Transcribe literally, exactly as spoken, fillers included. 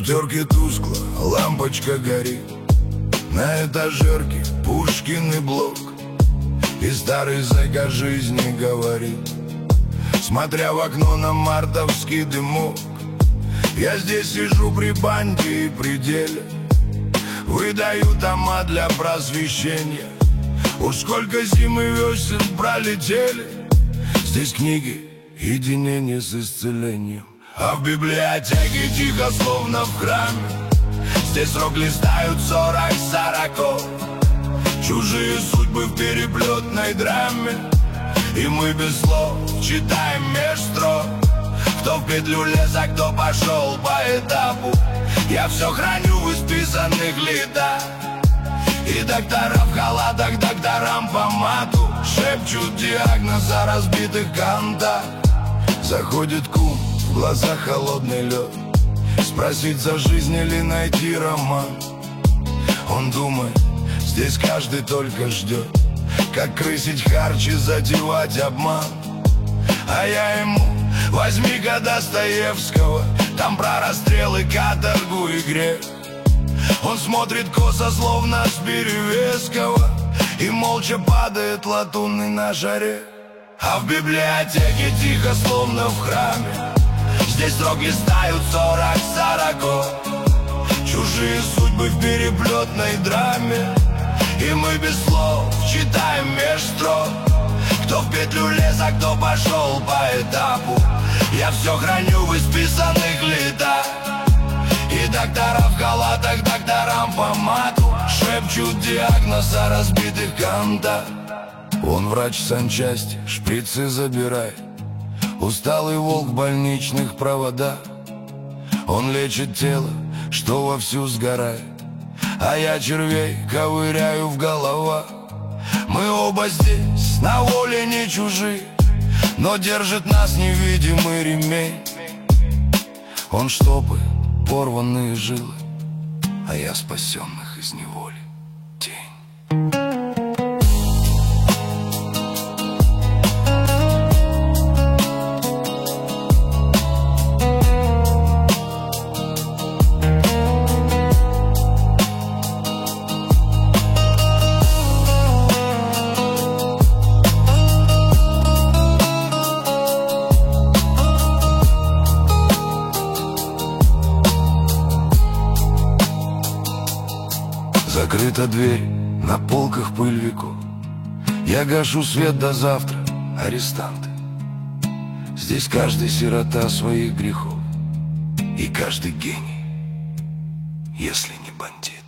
коптерке тускло, лампочка горит. На этажерке Пушкин и Блок, и старый зэк о жизни говорит. Смотря в окно на мартовский дымок, я здесь сижу при банде и пределе. Выдаю тома для просвещения. Уж сколько зим и весен пролетели. Здесь книги, единение с исцелением. А в библиотеке тихо, словно в храме. Здесь рок листают сорок сороков. Чужие судьбы в переплетной драме. И мы без слов читаем меж строк. Кто в петлю лез, а кто пошел по этапу. Я все храню в исписанных летах. И доктора в халатах докторам по мату шепчут диагноз о разбитых кантах. Заходит кум, в глазах холодный лед. Спросить за жизнь или найти роман. Он думает, здесь каждый только ждет, как крысить харч и затевать обман. А я ему: возьми-ка Достоевского, там про расстрелы, каторгу и грех. Он смотрит косо, словно с Перевеского, и молча падает латунный на жаре. А в библиотеке тихо, словно в храме. Здесь рок листают сорок сороков. Чужие судьбы в переплетной драме. И мы без слов читаем меж строк. Кто в петлю лез, а кто пошел по этапу. Я все храню в исписанных летах. И доктора в халатах докторам по мату шепчут диагноз о разбитых кантах. Он врач санчасти, шприцы забирает. Усталый волк в больничных проводах. Он лечит тело, что вовсю сгорает, а я червей ковыряю в головах. Мы оба здесь, на воле не чужие, но держит нас невидимый ремень. Он штопает порванные жилы, а я спасенных из неволи тень. Закрыта дверь, на полках пыль веков. Я гашу свет до завтра, арестанты. Здесь каждый сирота своих грехов. И каждый гений, если не бандит.